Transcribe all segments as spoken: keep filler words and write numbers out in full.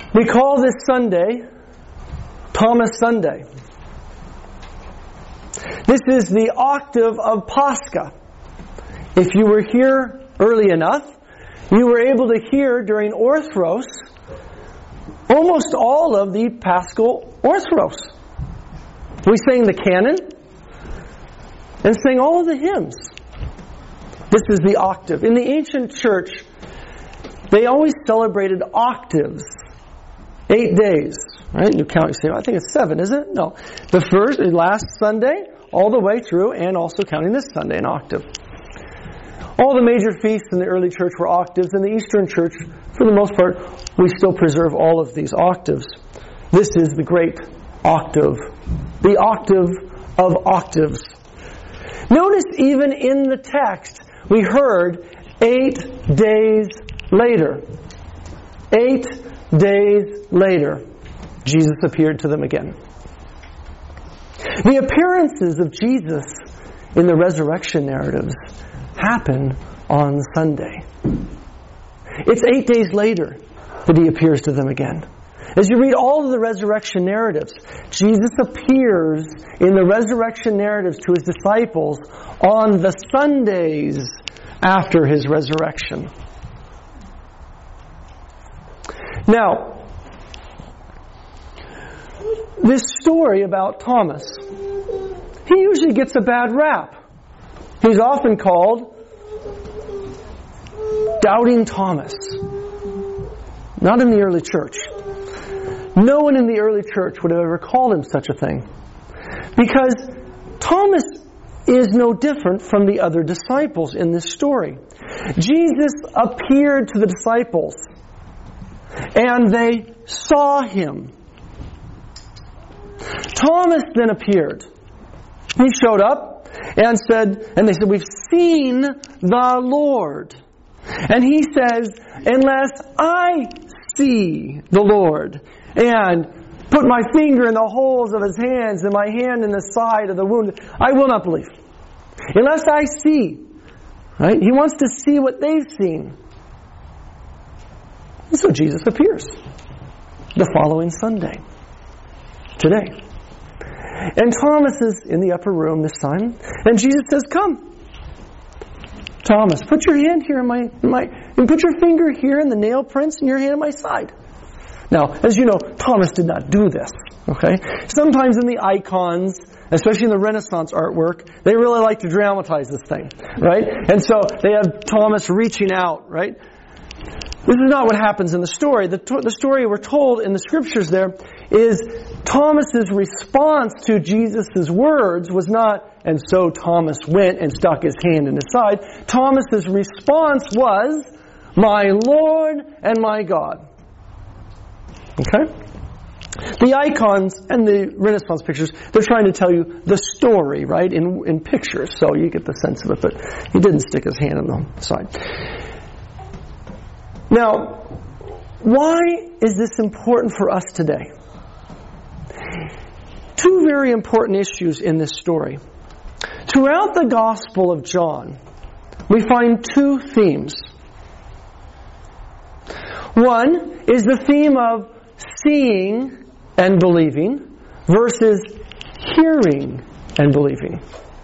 We call this Sunday Thomas Sunday. This is the octave of Pascha. If you were here early enough, you were able to hear during Orthros almost all of the Paschal Orthros. We sang the canon and sang all of the hymns. This is the octave. In the ancient church, they always celebrated octaves. Eight days. Right? You count, you say, I think it's seven, is it? No. The first, the last Sunday, all the way through, and also counting this Sunday, an octave. All the major feasts in the early church were octaves. In the Eastern church, for the most part, we still preserve all of these octaves. This is the great octave. The octave of octaves. Notice even in the text, we heard eight days later. Eight days later, Jesus appeared to them again. The appearances of Jesus in the resurrection narratives happen on Sunday. It's eight days later that He appears to them again. As you read all of the resurrection narratives, Jesus appears in the resurrection narratives to His disciples on the Sundays after His resurrection. Now, this story about Thomas, he usually gets a bad rap. He's often called Doubting Thomas. Not in the early church. No one in the early church would have ever called him such a thing. Because Thomas is no different from the other disciples in this story. Jesus appeared to the disciples, and they saw Him. Thomas then appeared. He showed up and said, and they said, we've seen the Lord. And he says, unless I see the Lord and put my finger in the holes of His hands and my hand in the side of the wound, I will not believe. Unless I see. Right? He wants to see what they've seen. And so Jesus appears the following Sunday. Today. And Thomas is in the upper room this time. And Jesus says, come. Thomas, put your hand here in my, in my, and put your finger here in the nail prints and your hand in my side. Now, as you know, Thomas did not do this. Okay? Sometimes in the icons, especially in the Renaissance artwork, they really like to dramatize this thing. Right? And so they have Thomas reaching out, right? This is not what happens in the story. The, the story we're told in the scriptures there is Thomas's response to Jesus' words was not, and so Thomas went and stuck his hand in his side. Thomas's response was, my Lord and my God. Okay? The icons and the Renaissance pictures, they're trying to tell you the story, right, in, in pictures, so you get the sense of it, but he didn't stick his hand in the side. Now, why is this important for us today? Two very important issues in this story. Throughout the Gospel of John, we find two themes. One is the theme of seeing and believing versus hearing and believing.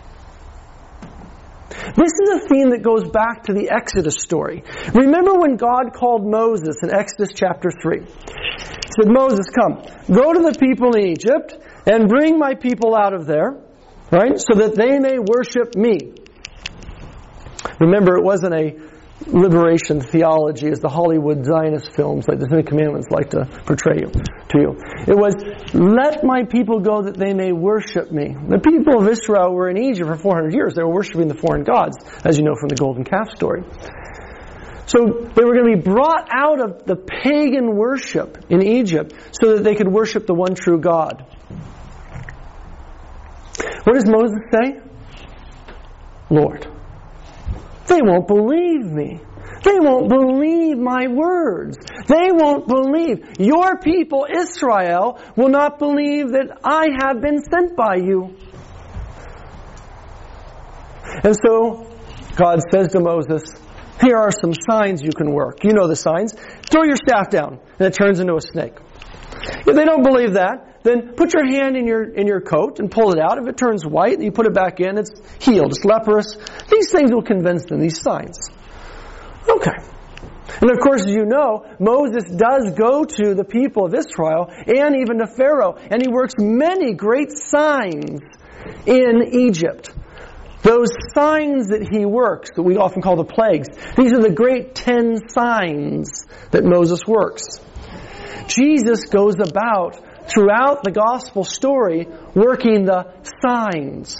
This is a theme that goes back to the Exodus story. Remember when God called Moses in Exodus chapter three? He said, Moses, come, go to the people in Egypt and bring my people out of there, right, so that they may worship me. Remember, it wasn't a liberation theology as the Hollywood Zionist films like the Ten Commandments like to portray you, to you. It was, let my people go that they may worship me. The people of Israel were in Egypt for four hundred years. They were worshiping the foreign gods, as you know from the golden calf story. So they were going to be brought out of the pagan worship in Egypt so that they could worship the one true God. What does Moses say? Lord, they won't believe me. They won't believe my words. They won't believe. Your people, Israel, will not believe that I have been sent by you. And so God says to Moses, Here are some signs you can work. You know the signs. Throw your staff down, and it turns into a snake. If they don't believe that, then put your hand in your in your coat and pull it out. If it turns white, you put it back in, it's healed, it's leprous. These things will convince them, these signs. Okay. And of course, as you know, Moses does go to the people of Israel and even to Pharaoh, and he works many great signs in Egypt. Those signs that he works, that we often call the plagues, these are the great ten signs that Moses works. Jesus goes about throughout the gospel story working the signs.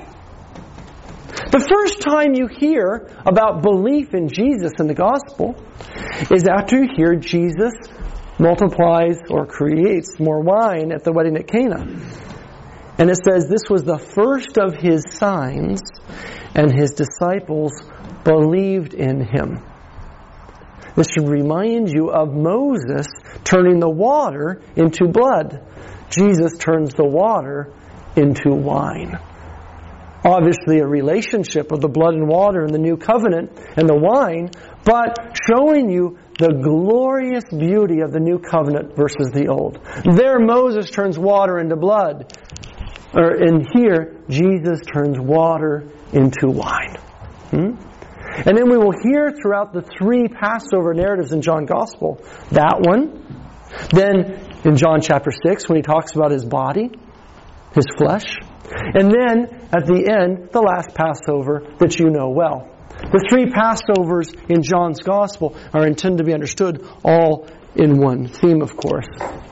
The first time you hear about belief in Jesus in the gospel is after you hear Jesus multiplies or creates more wine at the wedding at Cana. And it says this was the first of his signs, and his disciples believed in him. This should remind you of Moses turning the water into blood. Jesus turns the water into wine. Obviously a relationship of the blood and water in the new covenant and the wine, but showing you the glorious beauty of the new covenant versus the old. There Moses turns water into blood. Or in here, Jesus turns water into wine. Hmm? And then we will hear throughout the three Passover narratives in John's Gospel, that one. Then in John chapter six, when he talks about his body, his flesh. And then at the end, the last Passover that you know well. The three Passovers in John's Gospel are intended to be understood all in one theme, of course.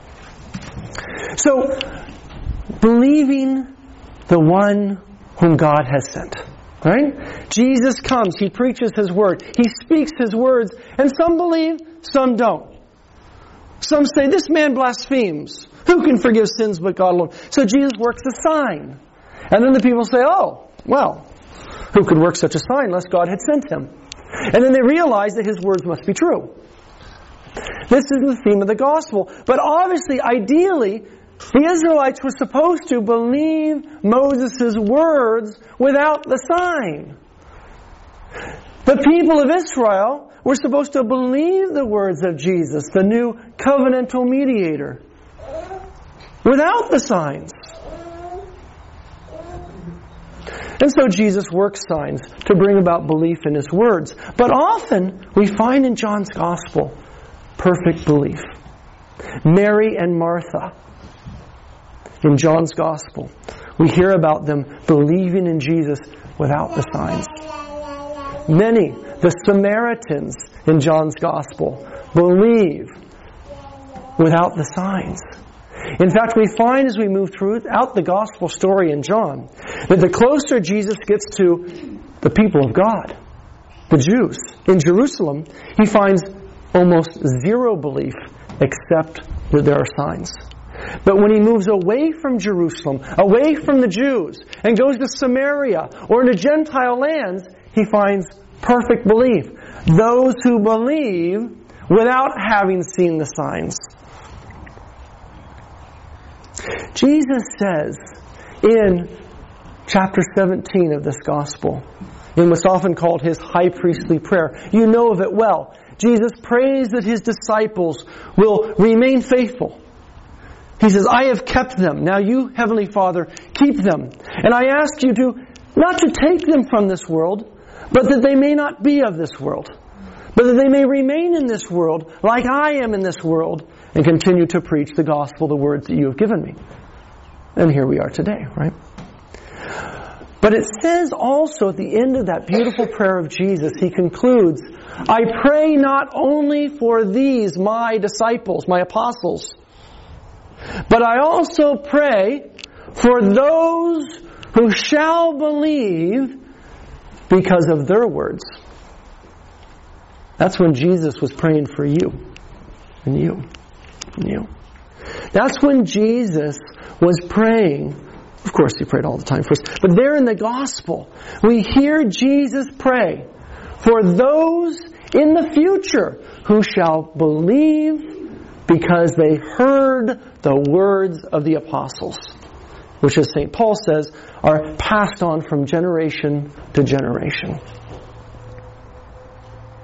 So, believing the one whom God has sent. Right? Jesus comes, He preaches His word, He speaks His words, and some believe, some don't. Some say, this man blasphemes. Who can forgive sins but God alone? So Jesus works a sign. And then the people say, oh, well, who could work such a sign unless God had sent him? And then they realize that His words must be true. This is the theme of the gospel. But obviously, ideally, the Israelites were supposed to believe Moses' words without the sign. The people of Israel were supposed to believe the words of Jesus, the new covenantal mediator, without the signs. And so Jesus works signs to bring about belief in His words. But often we find in John's Gospel perfect belief. Mary and Martha. In John's Gospel, we hear about them believing in Jesus without the signs. Many, the Samaritans in John's Gospel, believe without the signs. In fact, we find as we move throughout the Gospel story in John, that the closer Jesus gets to the people of God, the Jews, in Jerusalem, He finds almost zero belief except that there are signs. But when He moves away from Jerusalem, away from the Jews, and goes to Samaria or into Gentile lands, He finds perfect belief. Those who believe without having seen the signs. Jesus says in chapter seventeen of this Gospel, in what's often called His high priestly prayer, you know of it well. Jesus prays that His disciples will remain faithful. He says, I have kept them. Now you, Heavenly Father, keep them. And I ask you to, not to take them from this world, but that they may not be of this world. But that they may remain in this world like I am in this world and continue to preach the gospel, the words that you have given me. And here we are today, right? But it says also at the end of that beautiful prayer of Jesus, He concludes, I pray not only for these, my disciples, my apostles, but I also pray for those who shall believe because of their words. That's when Jesus was praying for you and you and you. That's when Jesus was praying. Of course, He prayed all the time for us. But there in the Gospel, we hear Jesus pray for those in the future who shall believe because they heard the words of the apostles, which, as Saint Paul says, are passed on from generation to generation.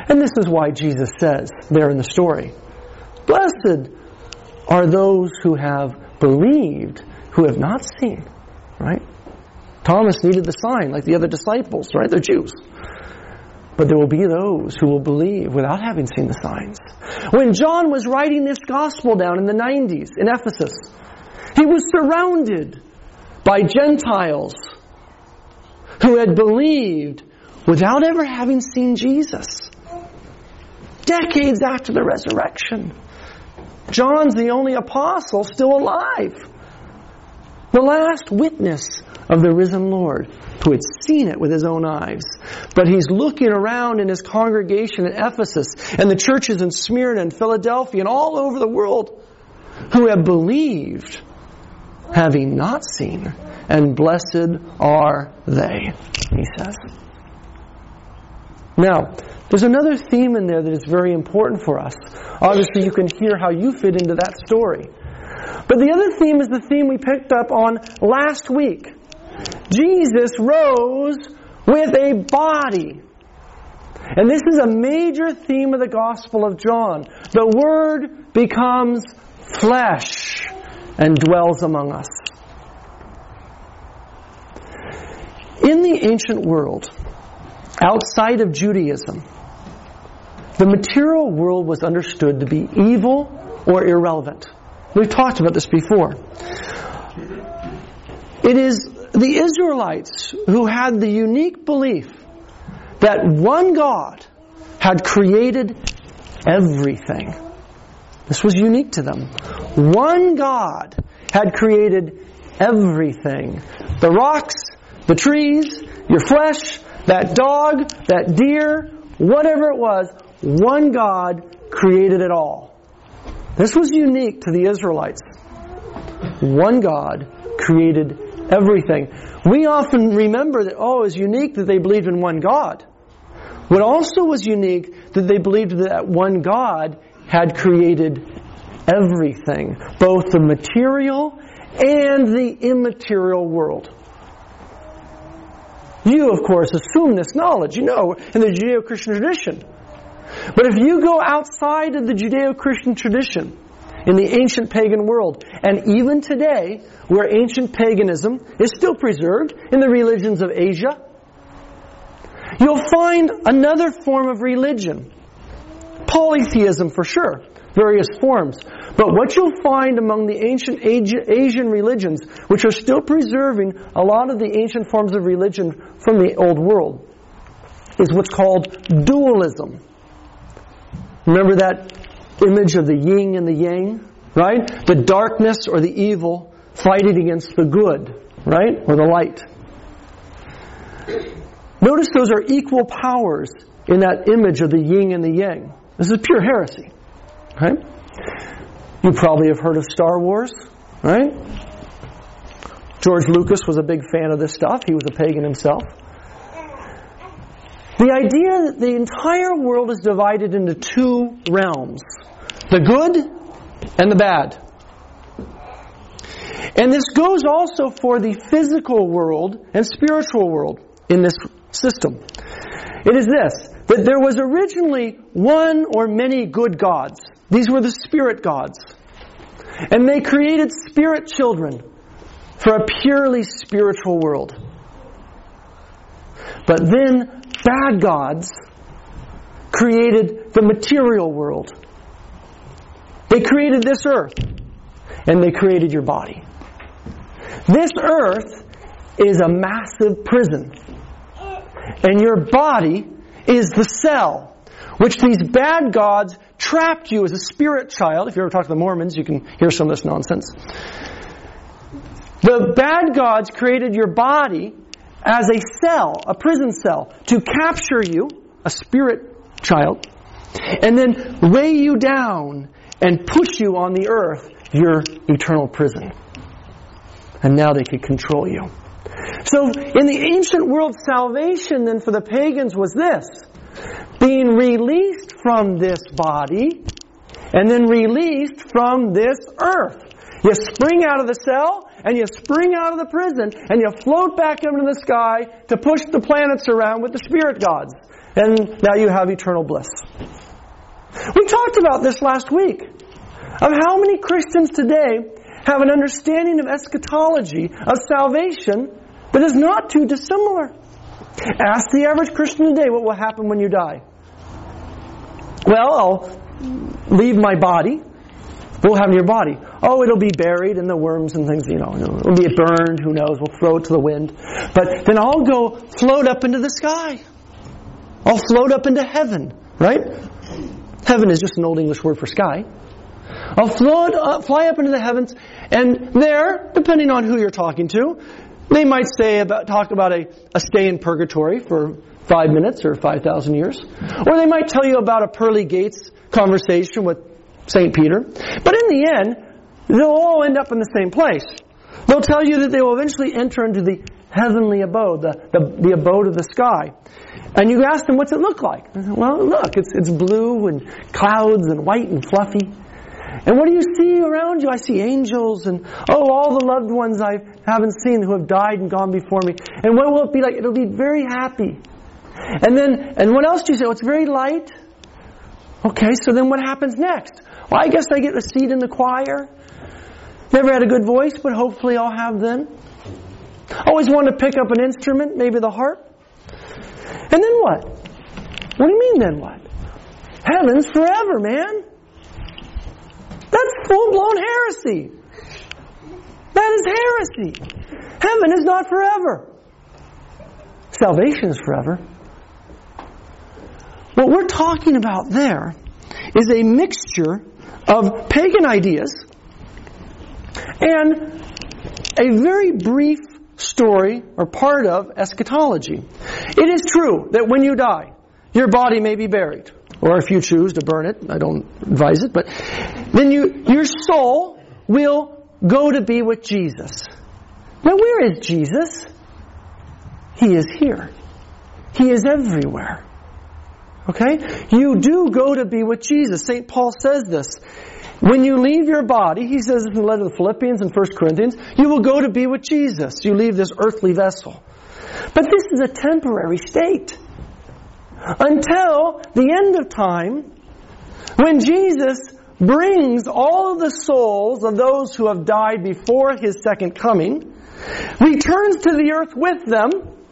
And this is why Jesus says there in the story, blessed are those who have believed, who have not seen. Right? Thomas needed the sign like the other disciples, right? They're Jews. But there will be those who will believe without having seen the signs. When John was writing this gospel down in the nineties in Ephesus, he was surrounded by Gentiles who had believed without ever having seen Jesus. Decades after the resurrection. John's the only apostle still alive. The last witness of the risen Lord, who had seen it with his own eyes. But he's looking around in his congregation in Ephesus and the churches in Smyrna and Philadelphia and all over the world who have believed, having not seen, and blessed are they, he says. Now, there's another theme in there that is very important for us. Obviously, you can hear how you fit into that story. But the other theme is the theme we picked up on last week. Jesus rose with a body. And this is a major theme of the Gospel of John. The Word becomes flesh and dwells among us. In the ancient world, outside of Judaism, the material world was understood to be evil or irrelevant. We've talked about this before. It is the Israelites who had the unique belief that one God had created everything. This was unique to them. One God had created everything. The rocks, the trees, your flesh, that dog, that deer, whatever it was, one God created it all. This was unique to the Israelites. One God created everything. We often remember that, oh, it was unique that they believed in one God. What also was unique, that they believed that one God had created everything, both the material and the immaterial world. You, of course, assume this knowledge, you know, in the Judeo-Christian tradition. But if you go outside of the Judeo-Christian tradition, in the ancient pagan world, and even today, where ancient paganism is still preserved in the religions of Asia, you'll find another form of religion. Polytheism for sure, various forms. But what you'll find among the ancient Asian religions, which are still preserving a lot of the ancient forms of religion from the old world, is what's called dualism. Remember that image of the yin and the yang, right? The darkness or the evil fighting against the good, right? Or the light. Notice those are equal powers in that image of the yin and the yang. This is pure heresy, right? You probably have heard of Star Wars, right? George Lucas was a big fan of this stuff. He was a pagan himself. The idea that the entire world is divided into two realms. The good and the bad. And this goes also for the physical world and spiritual world in this system. It is this, that there was originally one or many good gods. These were the spirit gods. And they created spirit children for a purely spiritual world. But then bad gods created the material world. They created this earth, and they created your body. This earth is a massive prison, and your body is the cell, which these bad gods trapped you as a spirit child. If you ever talk to the Mormons, you can hear some of this nonsense. The bad gods created your body as a cell, a prison cell, to capture you, a spirit child, and then weigh you down and push you on the earth, your eternal prison. And now they could control you. So, in the ancient world, salvation then for the pagans was this: being released from this body, and then released from this earth. You spring out of the cell, and you spring out of the prison, and you float back into the sky to push the planets around with the spirit gods. and now you have eternal bliss. We talked about this last week, of how many Christians today have an understanding of eschatology, of salvation, that is not too dissimilar. Ask the average Christian today what will happen when you die. Well, I'll leave my body. What will happen to your body? Oh, it'll be buried in the worms and things, you know. It'll be burned, who knows, we'll throw it to the wind. But then I'll go float up into the sky. I'll float up into heaven, right? Heaven is just an old English word for sky. I'll float up, fly up into the heavens, and there, depending on who you're talking to, they might say about talk about a, a stay in purgatory for five minutes or five thousand years. Or they might tell you about a pearly gates conversation with Saint Peter. But in the end, they'll all end up in the same place. They'll tell you that they will eventually enter into the heavenly abode, the, the, the abode of the sky. And you ask them, what's it look like? Say, well, look, it's, it's blue and clouds and white and fluffy. And what do you see around you? I see angels and, oh, all the loved ones I haven't seen who have died and gone before me. And what will it be like? It'll be very happy. And then, and what else do you say? Oh, it's very light. Okay, so then what happens next? Well, I guess I get a seat in the choir. Never had a good voice, but hopefully I'll have then. Always wanted to pick up an instrument, maybe the harp. And then what? What do you mean then what? Heaven's forever, man. That's full-blown heresy. That is heresy. Heaven is not forever. Salvation is forever. What we're talking about there is a mixture of pagan ideas and a very brief story or part of eschatology. It is true that when you die, your body may be buried. Or if you choose to burn it, I don't advise it, but then you, your soul will go to be with Jesus. Now where is Jesus? He is here. He is everywhere. Okay? You do go to be with Jesus. Saint Paul says this. When you leave your body, he says in the letter to the Philippians and First Corinthians, you will go to be with Jesus. You leave this earthly vessel. But this is a temporary state. Until the end of time, when Jesus brings all of the souls of those who have died before His second coming, returns to the earth with them,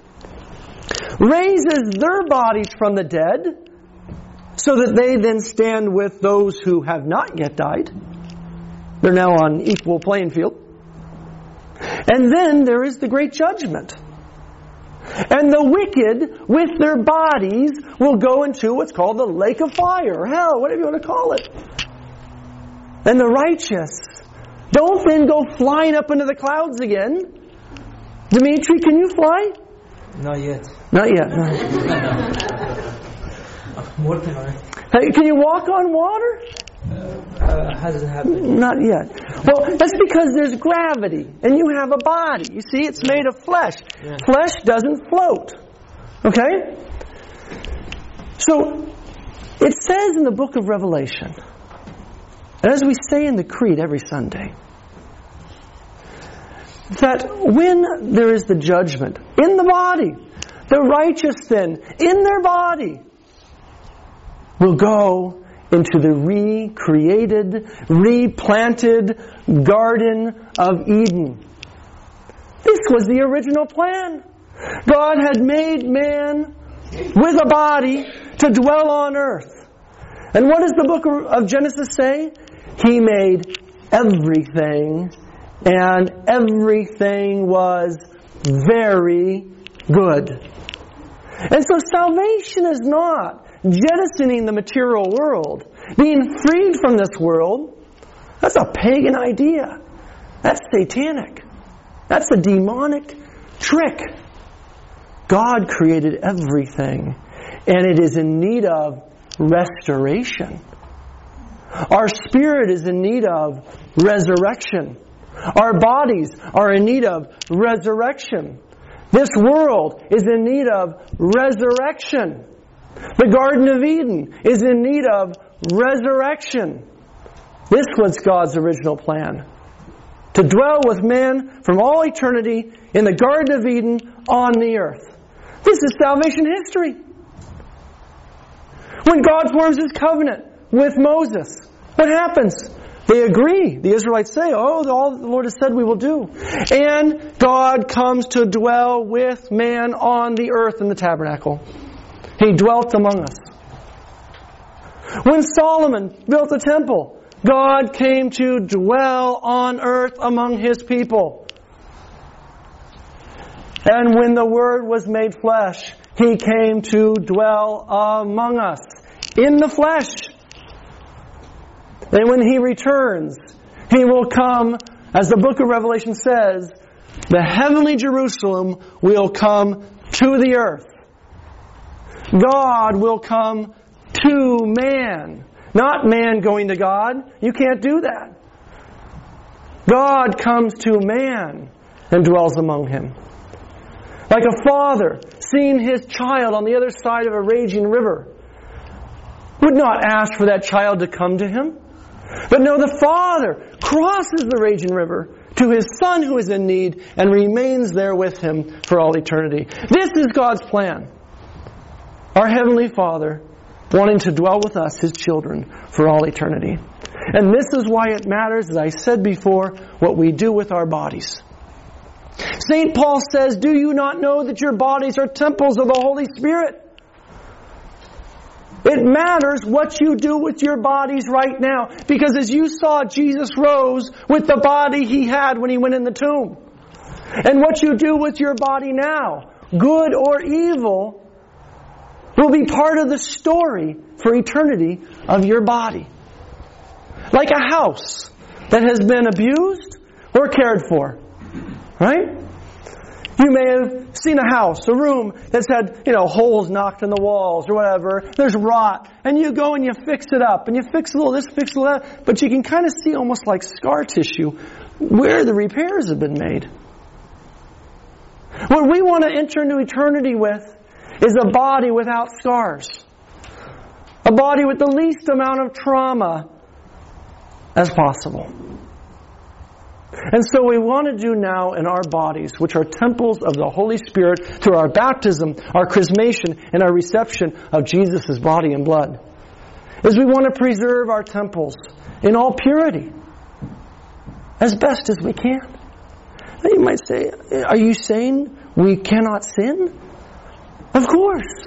raises their bodies from the dead, so that they then stand with those who have not yet died. They're now on equal playing field. And then there is the great judgment. And the wicked, with their bodies, will go into what's called the lake of fire, or hell, whatever you want to call it. And the righteous don't then go flying up into the clouds again. Dimitri, can you fly? Not yet. Not yet. No. I'm working on it. Hey, can you walk on water? Uh, hasn't happened. Not yet. Well, that's because there's gravity, and you have a body. You see, it's made of flesh. Yeah. Flesh doesn't float. Okay? So, it says in the book of Revelation, and as we say in the Creed every Sunday, that when there is the judgment in the body, the righteous then, in their body, will go into the recreated, replanted Garden of Eden. This was the original plan. God had made man with a body to dwell on earth. And what does the book of Genesis say? He made everything, and everything was very good. And so salvation is not jettisoning the material world, being freed from this world. That's a pagan idea. That's satanic. That's a demonic trick. God created everything, and it is in need of restoration. Our spirit is in need of resurrection. Our bodies are in need of resurrection. This world is in need of resurrection. The Garden of Eden is in need of resurrection. This was God's original plan. To dwell with man from all eternity in the Garden of Eden on the earth. This is salvation history. When God forms His covenant with Moses, what happens? They agree. The Israelites say, oh, all the Lord has said we will do. And God comes to dwell with man on the earth in the tabernacle. He dwelt among us. When Solomon built the temple, God came to dwell on earth among His people. And when the Word was made flesh, He came to dwell among us in the flesh. And when He returns, He will come, as the book of Revelation says, the heavenly Jerusalem will come to the earth. God will come to man. Not man going to God. You can't do that. God comes to man and dwells among him. Like a father seeing his child on the other side of a raging river would not ask for that child to come to him. But no, the Father crosses the raging river to His Son who is in need and remains there with Him for all eternity. This is God's plan. Our Heavenly Father wanting to dwell with us, His children, for all eternity. And this is why it matters, as I said before, what we do with our bodies. Saint Paul says, do you not know that your bodies are temples of the Holy Spirit? It matters what you do with your bodies right now. Because as you saw, Jesus rose with the body He had when He went in the tomb. And what you do with your body now, good or evil, will be part of the story for eternity of your body. Like a house that has been abused or cared for. Right? You may have seen a house, a room that's had, you know, holes knocked in the walls or whatever. There's rot. And you go and you fix it up. And you fix a little this, fix a little that. But you can kind of see almost like scar tissue where the repairs have been made. What we want to enter into eternity with is a body without scars. A body with the least amount of trauma as possible. And so we want to do now in our bodies, which are temples of the Holy Spirit, through our baptism, our chrismation, and our reception of Jesus' body and blood, is we want to preserve our temples in all purity as best as we can. Now you might say, are you saying we cannot sin? Of course.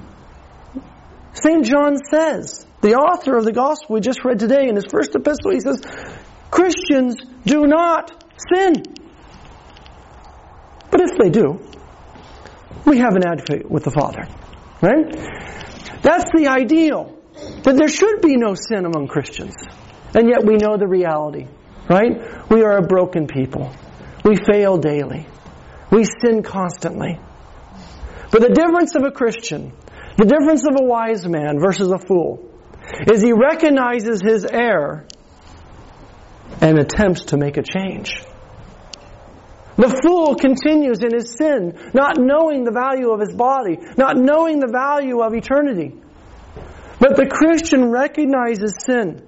Saint John says, the author of the gospel we just read today in his first epistle, he says, Christians do not sin. But if they do, we have an advocate with the Father. Right? That's the ideal. That there should be no sin among Christians. And yet we know the reality. Right? We are a broken people. We fail daily. We sin constantly. But the difference of a Christian, the difference of a wise man versus a fool, is he recognizes his error and attempts to make a change. The fool continues in his sin, not knowing the value of his body, not knowing the value of eternity. But the Christian recognizes sin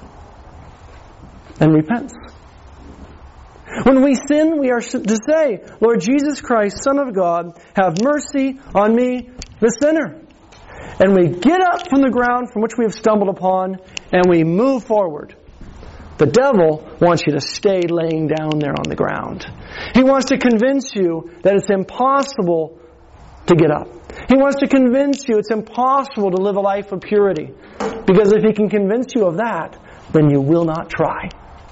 and repents. When we sin, we are to say, Lord Jesus Christ, Son of God, have mercy on me, the sinner. And we get up from the ground from which we have stumbled upon, and we move forward. The devil wants you to stay laying down there on the ground. He wants to convince you that it's impossible to get up. He wants to convince you it's impossible to live a life of purity. Because if he can convince you of that, then you will not try.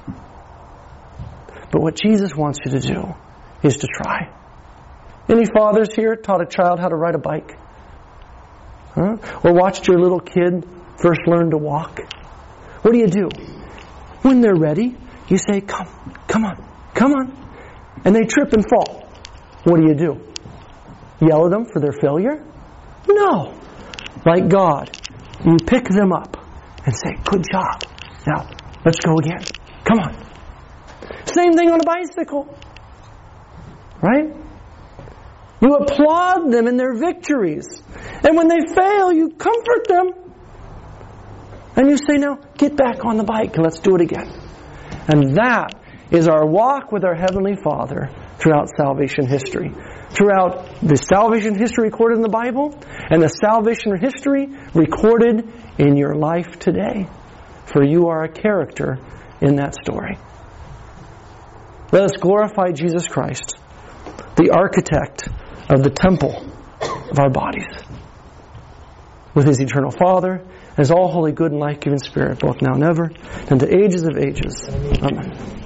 But what Jesus wants you to do is to try. Any fathers here taught a child how to ride a bike? Huh? Or watched your little kid first learn to walk? What do you do? When they're ready, you say, come, come on, come on. And they trip and fall. What do you do? Yell at them for their failure? No. Like God, you pick them up and say, good job. Now, let's go again. Come on. Same thing on a bicycle. Right? You applaud them in their victories. And when they fail, you comfort them. And you say, now, get back on the bike and let's do it again. And that is our walk with our Heavenly Father throughout salvation history. Throughout the salvation history recorded in the Bible and the salvation history recorded in your life today. For you are a character in that story. Let us glorify Jesus Christ, the architect of the temple of our bodies, with His eternal Father, as all holy, good, and life-giving Spirit, both now and ever, and to ages of ages. Amen.